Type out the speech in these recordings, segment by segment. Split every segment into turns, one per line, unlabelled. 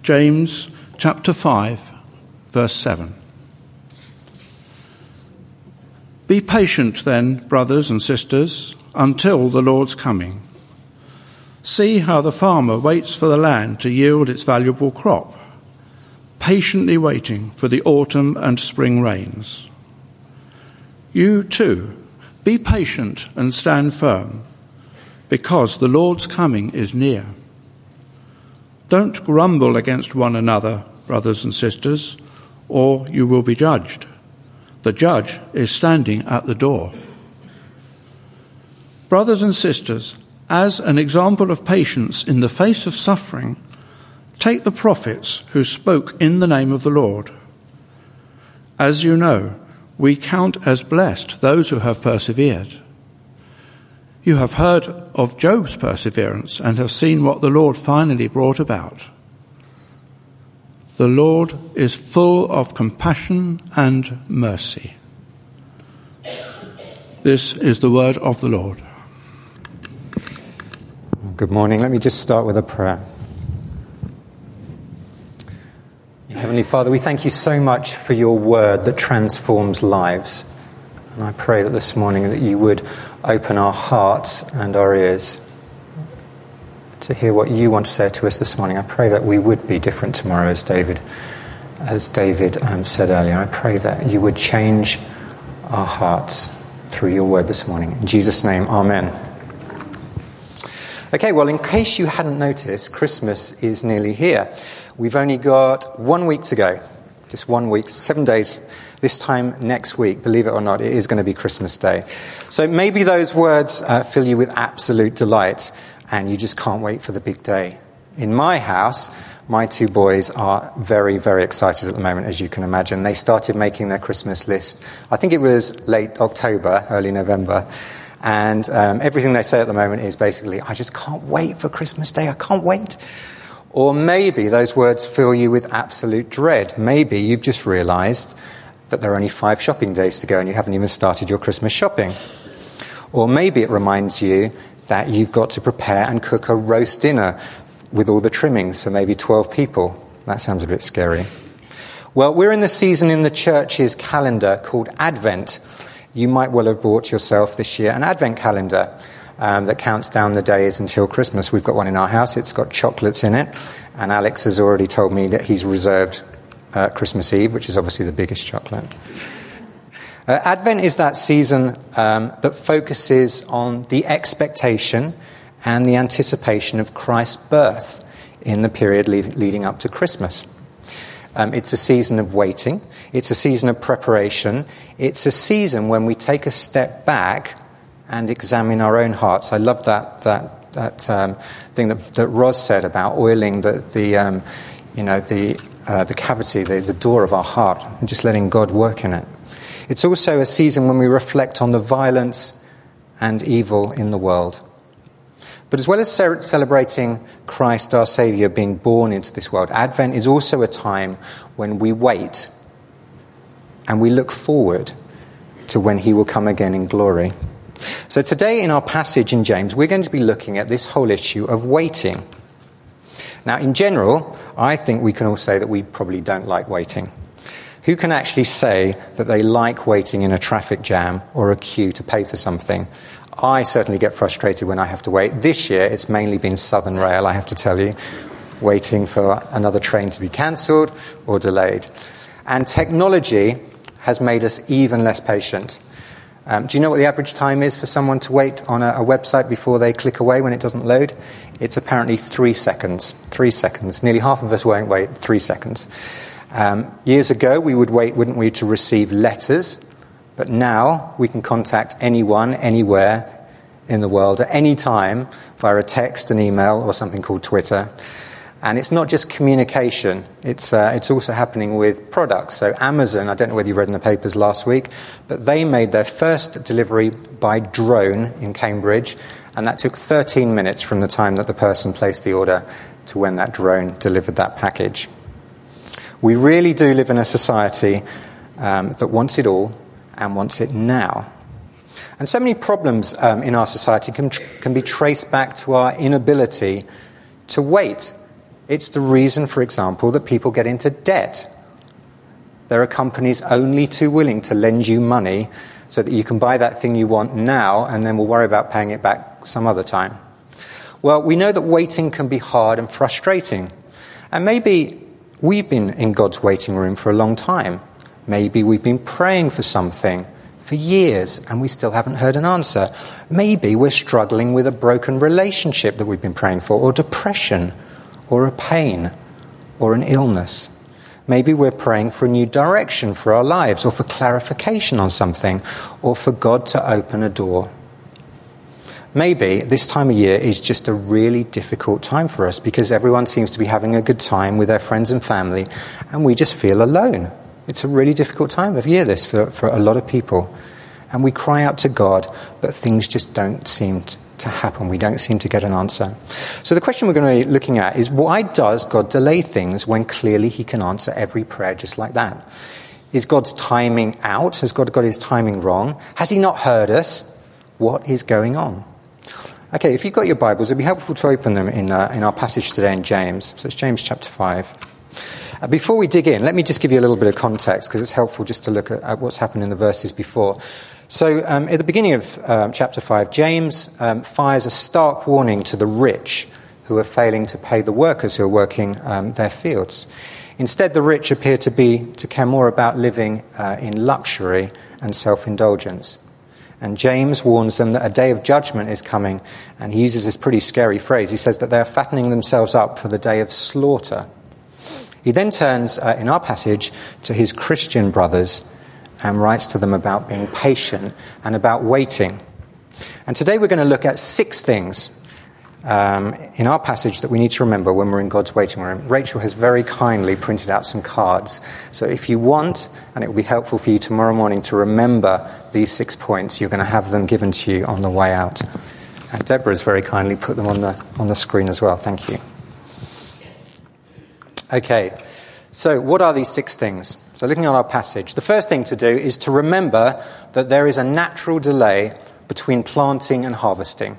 James chapter 5, verse 7. Be patient then, brothers and sisters, until the Lord's coming. See how the farmer waits for the land to yield its valuable crop, patiently waiting for the autumn and spring rains. You too, be patient and stand firm, because the Lord's coming is near. Don't grumble against one another, brothers and sisters, or you will be judged. The judge is standing at the door. Brothers and sisters, as an example of patience in the face of suffering, take the prophets who spoke in the name of the Lord. As you know, we count as blessed those who have persevered. You have heard of Job's perseverance and have seen what the Lord finally brought about. The Lord is full of compassion and mercy. This is the word of the Lord.
Good morning. Let me just start with a prayer. Heavenly Father, we thank you so much for your word that transforms lives. And I pray that this morning that you would open our hearts and our ears to hear what you want to say to us this morning. I pray that we would be different tomorrow, as David said earlier. I pray that you would change our hearts through your word this morning. In Jesus' name, amen. Okay, well, in case you hadn't noticed, Christmas is nearly here. We've only got 1 week to go. Just 1 week, 7 days. This time next week, believe it or not, it is going to be Christmas Day. So maybe those words fill you with absolute delight and you just can't wait for the big day. In my house, my two boys are very, very excited at the moment, as you can imagine. They started making their Christmas list. I think it was late October, early November. And everything they say at the moment is basically, I just can't wait for Christmas Day. I can't wait. Or maybe those words fill you with absolute dread. Maybe you've just realised that there are only 5 shopping days to go and you haven't even started your Christmas shopping. Or maybe it reminds you that you've got to prepare and cook a roast dinner with all the trimmings for maybe 12 people. That sounds a bit scary. Well, we're in the season in the church's calendar called Advent. You might well have bought yourself this year an Advent calendar that counts down the days until Christmas. We've got one in our house. It's got chocolates in it. And Alex has already told me that he's reserved Christmas Eve, which is obviously the biggest chocolate. Advent is that season that focuses on the expectation and the anticipation of Christ's birth in the period leading up to Christmas. It's a season of waiting. It's a season of preparation. It's a season when we take a step back and examine our own hearts. I love that thing that Roz said about oiling the cavity, the door of our heart, and just letting God work in it. It's also a season when we reflect on the violence and evil in the world. But as well as celebrating Christ our Saviour being born into this world, Advent is also a time when we wait and we look forward to when he will come again in glory. So today in our passage in James, we're going to be looking at this whole issue of waiting. Now, in general, I think we can all say that we probably don't like waiting. Who can actually say that they like waiting in a traffic jam or a queue to pay for something? I certainly get frustrated when I have to wait. This year, it's mainly been Southern Rail, I have to tell you, waiting for another train to be cancelled or delayed. And technology has made us even less patient. Do you know what the average time is for someone to wait on a website before they click away when it doesn't load? It's apparently 3 seconds. 3 seconds. Nearly half of us won't wait 3 seconds. Years ago, we would wait, wouldn't we, to receive letters. But now we can contact anyone, anywhere in the world at any time via a text, an email, or something called Twitter. And it's not just communication, it's also happening with products. So Amazon, I don't know whether you read in the papers last week, but they made their first delivery by drone in Cambridge, and that took 13 minutes from the time that the person placed the order to when that drone delivered that package. We really do live in a society that wants it all and wants it now. And so many problems in our society can be traced back to our inability to wait It's the reason, for example, that people get into debt. There are companies only too willing to lend you money so that you can buy that thing you want now and then we'll worry about paying it back some other time. Well, we know that waiting can be hard and frustrating. And maybe we've been in God's waiting room for a long time. Maybe we've been praying for something for years and we still haven't heard an answer. Maybe we're struggling with a broken relationship that we've been praying for, or depression, or a pain, or an illness. Maybe we're praying for a new direction for our lives, or for clarification on something, or for God to open a door. Maybe this time of year is just a really difficult time for us because everyone seems to be having a good time with their friends and family, and we just feel alone. It's a really difficult time of year, this, for a lot of people. And we cry out to God, but things just don't seem to happen. We don't seem to get an answer. So the question we're going to be looking at is, why does God delay things when clearly he can answer every prayer just like that? Is God's timing out? Has God got his timing wrong? Has he not heard us? What is going on? Okay, if you've got your Bibles, it'd be helpful to open them in our passage today in James. So it's James chapter 5. Before we dig in, let me just give you a little bit of context, because it's helpful just to look at what's happened in the verses before. So at the beginning of chapter 5, James fires a stark warning to the rich who are failing to pay the workers who are working their fields. Instead, the rich appear to care more about living in luxury and self-indulgence. And James warns them that a day of judgment is coming, and he uses this pretty scary phrase. He says that they are fattening themselves up for the day of slaughter. He then turns, in our passage, to his Christian brothers and writes to them about being patient and about waiting. And today we're going to look at 6 things in our passage that we need to remember when we're in God's waiting room. Rachel has very kindly printed out some cards. So if you want, and it will be helpful for you tomorrow morning to remember these 6 points, you're going to have them given to you on the way out. And Deborah's very kindly put them on the screen as well. Thank you. Okay, so what are these 6 things? So looking at our passage, the first thing to do is to remember that there is a natural delay between planting and harvesting.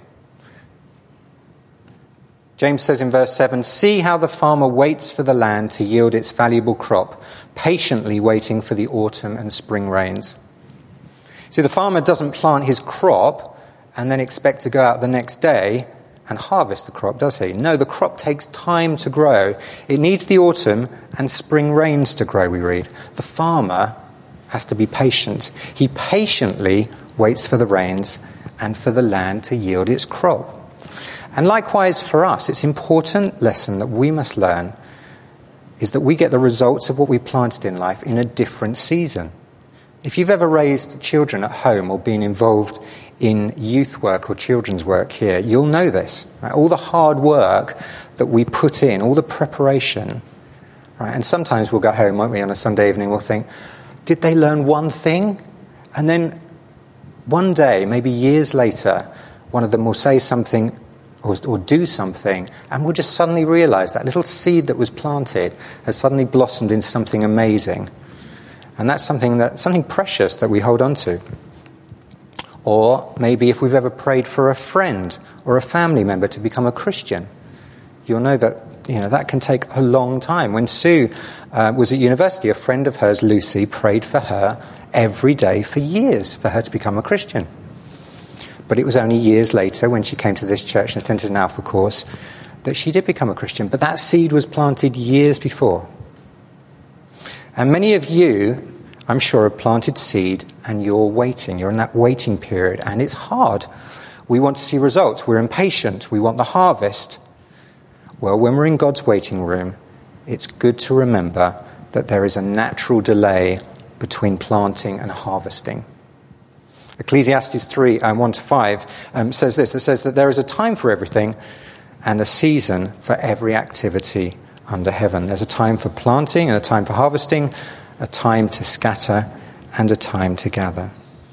James says in verse 7, "See how the farmer waits for the land to yield its valuable crop, patiently waiting for the autumn and spring rains." See, the farmer doesn't plant his crop and then expect to go out the next day and harvest the crop, does he? No, the crop takes time to grow. It needs the autumn and spring rains to grow, we read. The farmer has to be patient. He patiently waits for the rains and for the land to yield its crop. And likewise for us, it's an important lesson that we must learn is that we get the results of what we planted in life in a different season. If you've ever raised children at home or been involved in youth work or children's work here, you'll know this. Right? All the hard work that we put in, all the preparation. Right? And sometimes we'll go home, won't we, on a Sunday evening, we'll think, did they learn one thing? And then one day, maybe years later, one of them will say something or do something, and we'll just suddenly realise that little seed that was planted has suddenly blossomed into something amazing. And that's something precious that we hold on to. Or maybe if we've ever prayed for a friend or a family member to become a Christian, you'll know that that can take a long time. When Sue was at university, a friend of hers, Lucy, prayed for her every day for years for her to become a Christian. But it was only years later, when she came to this church and attended an Alpha course, that she did become a Christian. But that seed was planted years before. And many of you, I'm sure, have planted seed and you're waiting. You're in that waiting period, and it's hard. We want to see results. We're impatient. We want the harvest. Well, when we're in God's waiting room, it's good to remember that there is a natural delay between planting and harvesting. Ecclesiastes 3, 1-5 says this. It says that there is a time for everything and a season for every activity under heaven. There's a time for planting and a time for harvesting, a time to scatter and a time to gather.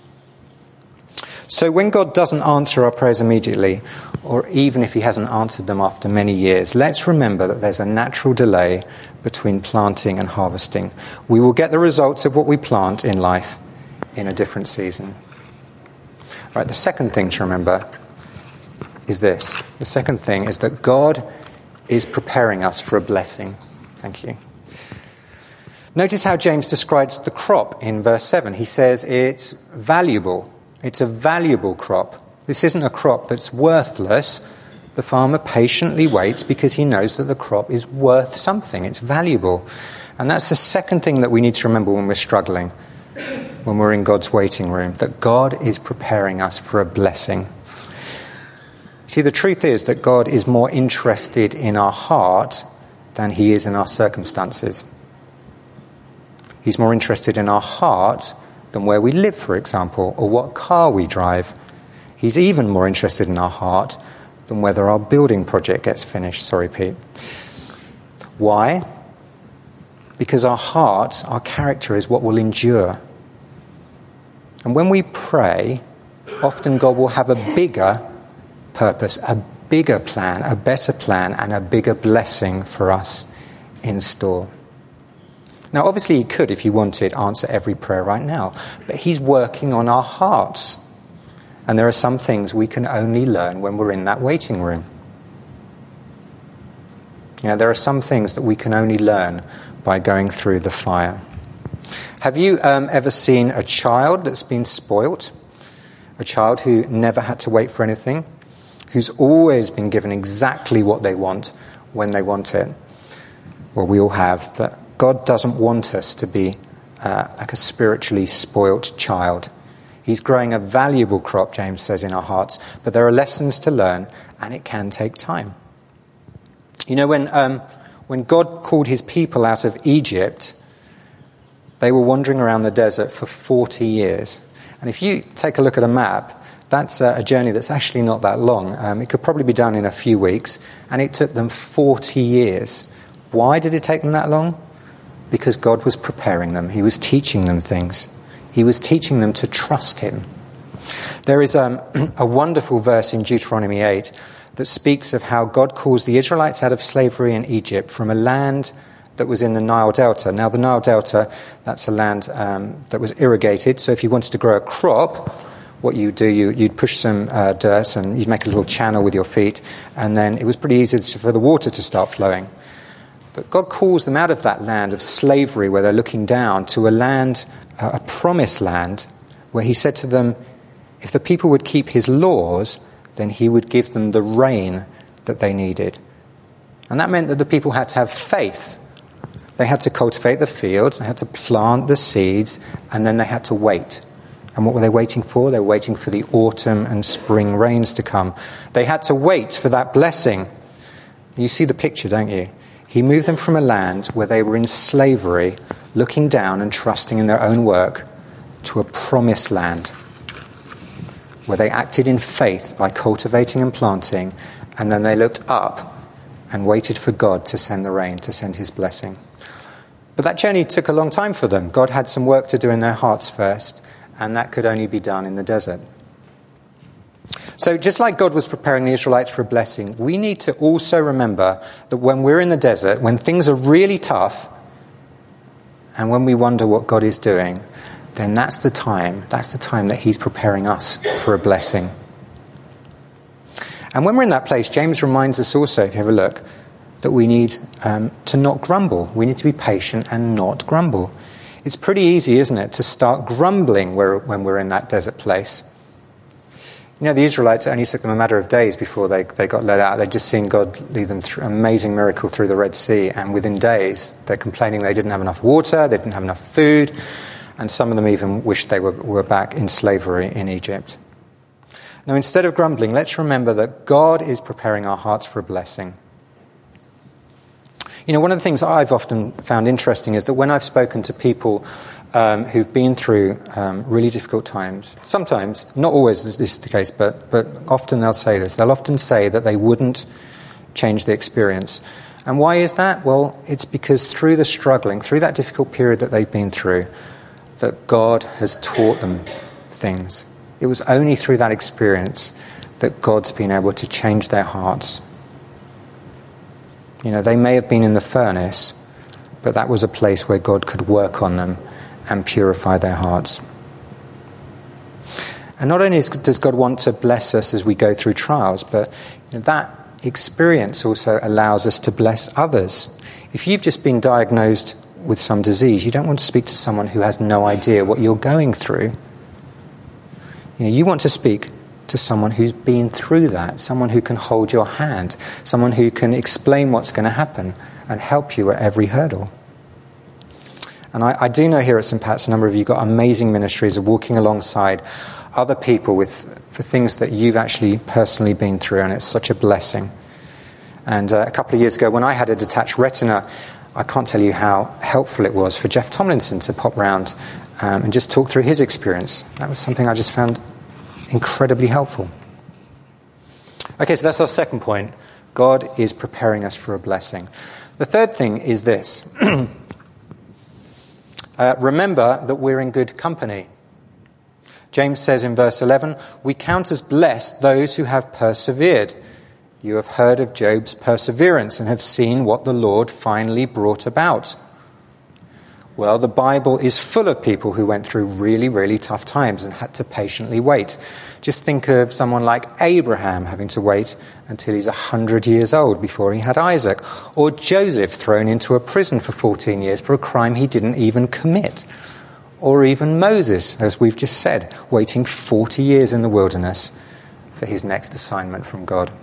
So when God doesn't answer our prayers immediately, or even if he hasn't answered them after many years, let's remember that there's a natural delay between planting and harvesting. We will get the results of what we plant in life in a different season. Right, the second thing to remember is this. The second thing is that God is preparing us for a blessing. Thank you. Notice how James describes the crop in verse 7. He says it's valuable. It's a valuable crop. This isn't a crop that's worthless. The farmer patiently waits because he knows that the crop is worth something. It's valuable. And that's the second thing that we need to remember when we're struggling, when we're in God's waiting room, that God is preparing us for a blessing. See, the truth is that God is more interested in our heart than he is in our circumstances. He's more interested in our heart than where we live, for example, or what car we drive. He's even more interested in our heart than whether our building project gets finished. Sorry, Pete. Why? Because our heart, our character is what will endure. And when we pray, often God will have a bigger purpose, a bigger plan, a better plan, and a bigger blessing for us in store. Now, obviously, he could, if he wanted, answer every prayer right now. But he's working on our hearts. And there are some things we can only learn when we're in that waiting room. There are some things that we can only learn by going through the fire. Have you ever seen a child that's been spoilt? A child who never had to wait for anything? Who's always been given exactly what they want when they want it? Well, we all have, but God doesn't want us to be like a spiritually spoilt child. He's growing a valuable crop, James says, in our hearts, but there are lessons to learn, and it can take time. When God called his people out of Egypt, they were wandering around the desert for 40 years. And if you take a look at a map, that's a journey that's actually not that long. It could probably be done in a few weeks, and it took them 40 years. Why did it take them that long? Because God was preparing them. He was teaching them things. He was teaching them to trust him. There is a wonderful verse in Deuteronomy 8 that speaks of how God calls the Israelites out of slavery in Egypt from a land that was in the Nile Delta. Now, the Nile Delta, that's a land that was irrigated. So if you wanted to grow a crop, what you do, you'd push some dirt and you'd make a little channel with your feet, and then it was pretty easy for the water to start flowing. But God calls them out of that land of slavery where they're looking down to a land, a promised land, where he said to them, if the people would keep his laws, then he would give them the rain that they needed. And that meant that the people had to have faith. They had to cultivate the fields, they had to plant the seeds, and then they had to wait. And what were they waiting for? They were waiting for the autumn and spring rains to come. They had to wait for that blessing. You see the picture, don't you? He moved them from a land where they were in slavery, looking down and trusting in their own work, to a promised land, where they acted in faith by cultivating and planting, and then they looked up and waited for God to send the rain, to send his blessing. But that journey took a long time for them. God had some work to do in their hearts first, and that could only be done in the desert. So just like God was preparing the Israelites for a blessing, we need to also remember that when we're in the desert, when things are really tough, and when we wonder what God is doing, then that's the time that he's preparing us for a blessing. And when we're in that place, James reminds us also, if you have a look, that we need to not grumble. We need to be patient and not grumble. It's pretty easy, isn't it, to start grumbling when we're in that desert place. The Israelites, it only took them a matter of days before they got let out. They'd just seen God lead them through an amazing miracle through the Red Sea, and within days they're complaining they didn't have enough water, they didn't have enough food, and some of them even wished they were back in slavery in Egypt. Now, instead of grumbling, let's remember that God is preparing our hearts for a blessing. One of the things I've often found interesting is that when I've spoken to people who've been through really difficult times, sometimes, not always this is the case, but often they'll say this. They'll often say that they wouldn't change the experience. And why is that? Well, it's because through the struggling, through that difficult period that they've been through, that God has taught them things. It was only through that experience that God's been able to change their hearts. They may have been in the furnace, but that was a place where God could work on them and purify their hearts. And not only does God want to bless us as we go through trials, but that experience also allows us to bless others. If you've just been diagnosed with some disease, you don't want to speak to someone who has no idea what you're going through. You want to speak to someone who's been through that, someone who can hold your hand, someone who can explain what's going to happen and help you at every hurdle. And I do know here at St. Pat's, a number of you got amazing ministries of walking alongside other people for things that you've actually personally been through, and it's such a blessing. And a couple of years ago, when I had a detached retina, I can't tell you how helpful it was for Jeff Tomlinson to pop round and just talk through his experience. That was something I just found incredibly helpful. Okay, so that's our second point. God is preparing us for a blessing. The third thing is this. Remember that we're in good company. James says in verse 11, "We count as blessed those who have persevered. You have heard of Job's perseverance and have seen what the Lord finally brought about." Well, the Bible is full of people who went through really, really tough times and had to patiently wait. Just think of someone like Abraham having to wait until he's 100 years old before he had Isaac. Or Joseph thrown into a prison for 14 years for a crime he didn't even commit. Or even Moses, as we've just said, waiting 40 years in the wilderness for his next assignment from God.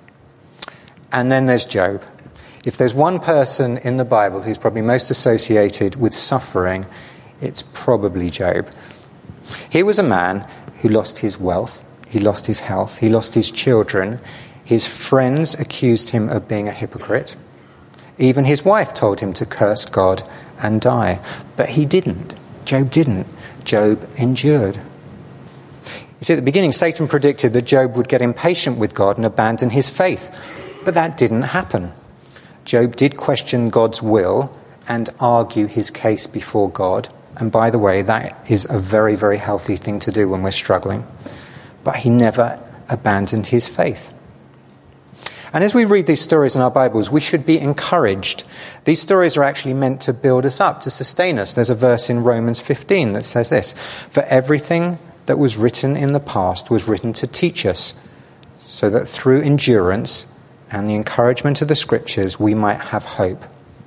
And then there's Job. If there's one person in the Bible who's probably most associated with suffering, it's probably Job. He was a man who lost his wealth, he lost his health, he lost his children. His friends accused him of being a hypocrite. Even his wife told him to curse God and die. But he didn't. Job didn't. Job endured. You see, at the beginning, Satan predicted that Job would get impatient with God and abandon his faith. But that didn't happen. Job did question God's will and argue his case before God. And by the way, that is a very, very healthy thing to do when we're struggling. But he never abandoned his faith. And as we read these stories in our Bibles, we should be encouraged. These stories are actually meant to build us up, to sustain us. There's a verse in Romans 15 that says this: "For everything that was written in the past was written to teach us, so that through endurance and the encouragement of the Scriptures we might have hope."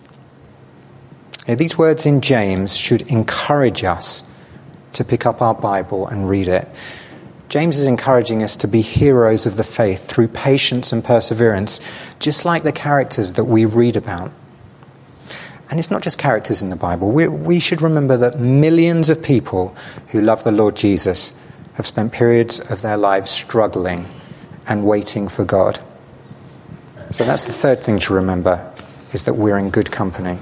Now, these words in James should encourage us to pick up our Bible and read it. James is encouraging us to be heroes of the faith through patience and perseverance, just like the characters that we read about. And it's not just characters in the Bible. We should remember that millions of people who love the Lord Jesus have spent periods of their lives struggling and waiting for God. So that's the third thing to remember, is that we're in good company.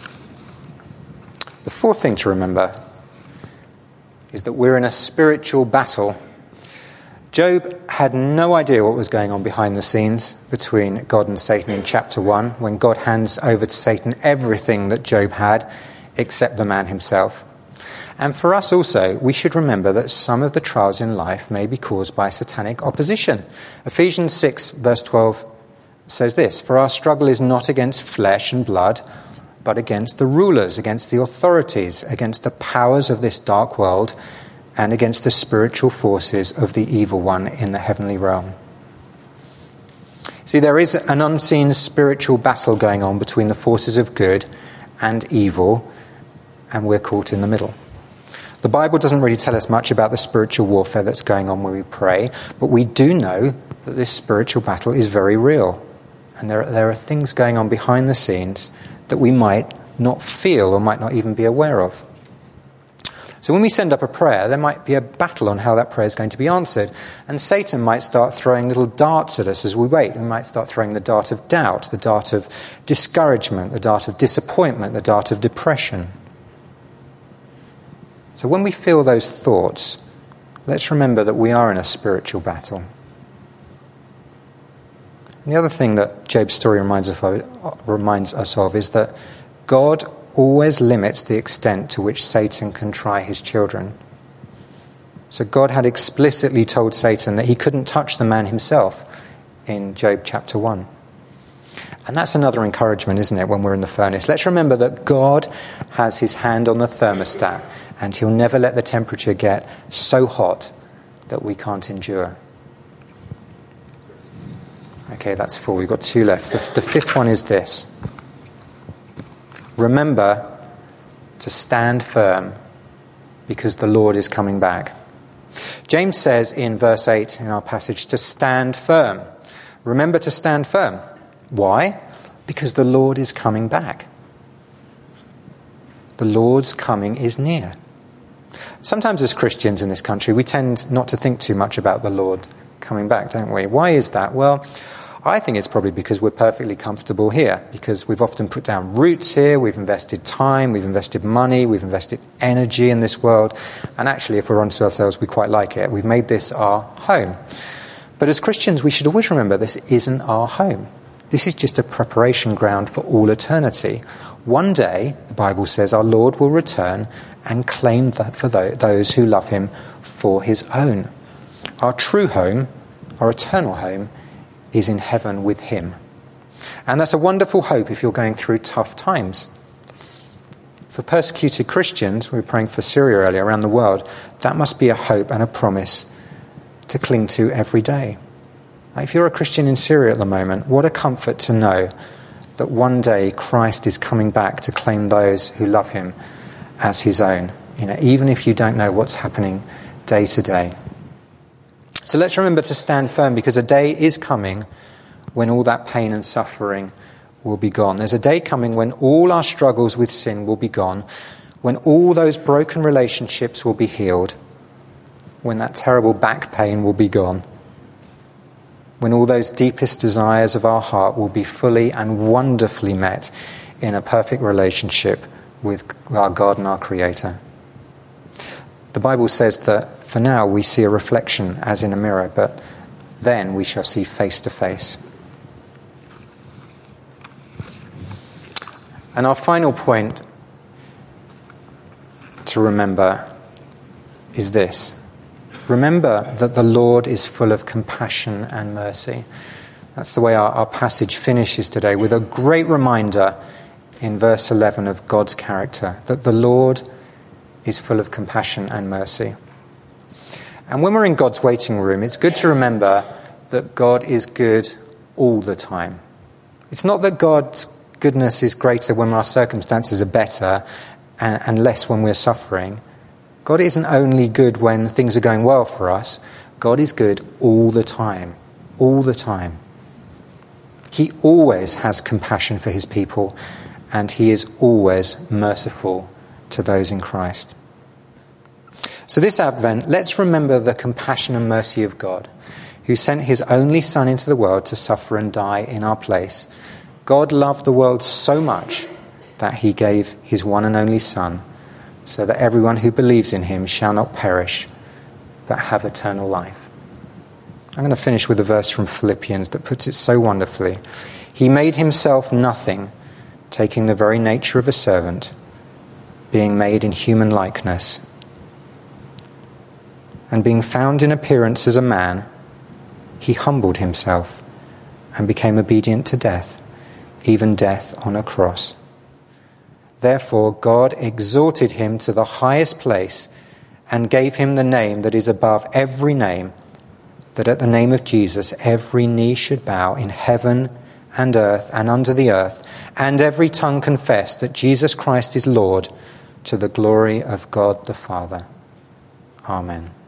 The fourth thing to remember is that we're in a spiritual battle. Job had no idea what was going on behind the scenes between God and Satan in chapter 1, when God hands over to Satan everything that Job had, except the man himself. And for us also, we should remember that some of the trials in life may be caused by satanic opposition. Ephesians 6, verse 12 says this: "For our struggle is not against flesh and blood, but against the rulers, against the authorities, against the powers of this dark world, and against the spiritual forces of the evil one in the heavenly realm." See, there is an unseen spiritual battle going on between the forces of good and evil, and we're caught in the middle. The Bible doesn't really tell us much about the spiritual warfare that's going on when we pray, but we do know that this spiritual battle is very real. And there are things going on behind the scenes that we might not feel or might not even be aware of. So when we send up a prayer, there might be a battle on how that prayer is going to be answered. And Satan might start throwing little darts at us as we wait. We might start throwing the dart of doubt, the dart of discouragement, the dart of disappointment, the dart of depression. So when we feel those thoughts, let's remember that we are in a spiritual battle. And the other thing that Job's story reminds us of is that God always limits the extent to which Satan can try his children. So God had explicitly told Satan that he couldn't touch the man himself in Job chapter 1. And that's another encouragement, isn't it, when we're in the furnace? Let's remember that God has his hand on the thermostat, and he'll never let the temperature get so hot that we can't endure. Okay, that's 4. We've got 2 left. The 5th one is this. Remember to stand firm because the Lord is coming back. James says in verse 8 in our passage to stand firm. Remember to stand firm. Why? Because the Lord is coming back. The Lord's coming is near. Sometimes as Christians in this country, we tend not to think too much about the Lord coming back, don't we? Why is that? Well, I think it's probably because we're perfectly comfortable here, because we've often put down roots here, we've invested time, we've invested money, we've invested energy in this world, and actually, if we're honest with ourselves, we quite like it. We've made this our home. But as Christians, we should always remember this isn't our home. This is just a preparation ground for all eternity. One day, the Bible says, our Lord will return and claim that for those who love him for his own. Our true home, our eternal home, is in heaven with him. And that's a wonderful hope if you're going through tough times. For persecuted Christians, we were praying for Syria earlier, around the world, that must be a hope and a promise to cling to every day. If you're a Christian in Syria at the moment, what a comfort to know that one day Christ is coming back to claim those who love him as his own, even if you don't know what's happening day to day. So let's remember to stand firm, because a day is coming when all that pain and suffering will be gone. There's a day coming when all our struggles with sin will be gone, when all those broken relationships will be healed, when that terrible back pain will be gone, when all those deepest desires of our heart will be fully and wonderfully met in a perfect relationship with our God and our Creator. The Bible says that for now we see a reflection as in a mirror, but then we shall see face to face. And our final point to remember is this. Remember that the Lord is full of compassion and mercy. That's the way our passage finishes today, with a great reminder in verse 11 of God's character, that the Lord is full of compassion and mercy. And when we're in God's waiting room, it's good to remember that God is good all the time. It's not that God's goodness is greater when our circumstances are better and less when we're suffering. God isn't only good when things are going well for us. God is good all the time. All the time. He always has compassion for his people, and he is always merciful to those in Christ. So this Advent, let's remember the compassion and mercy of God, who sent his only Son into the world to suffer and die in our place. God loved the world so much that he gave his one and only Son, so that everyone who believes in him shall not perish, but have eternal life. I'm going to finish with a verse from Philippians that puts it so wonderfully. He made himself nothing, taking the very nature of a servant, being made in human likeness, and being found in appearance as a man, he humbled himself and became obedient to death, even death on a cross. Therefore God exalted him to the highest place and gave him the name that is above every name, that at the name of Jesus every knee should bow in heaven and earth and under the earth, and every tongue confess that Jesus Christ is Lord, to the glory of God the Father. Amen.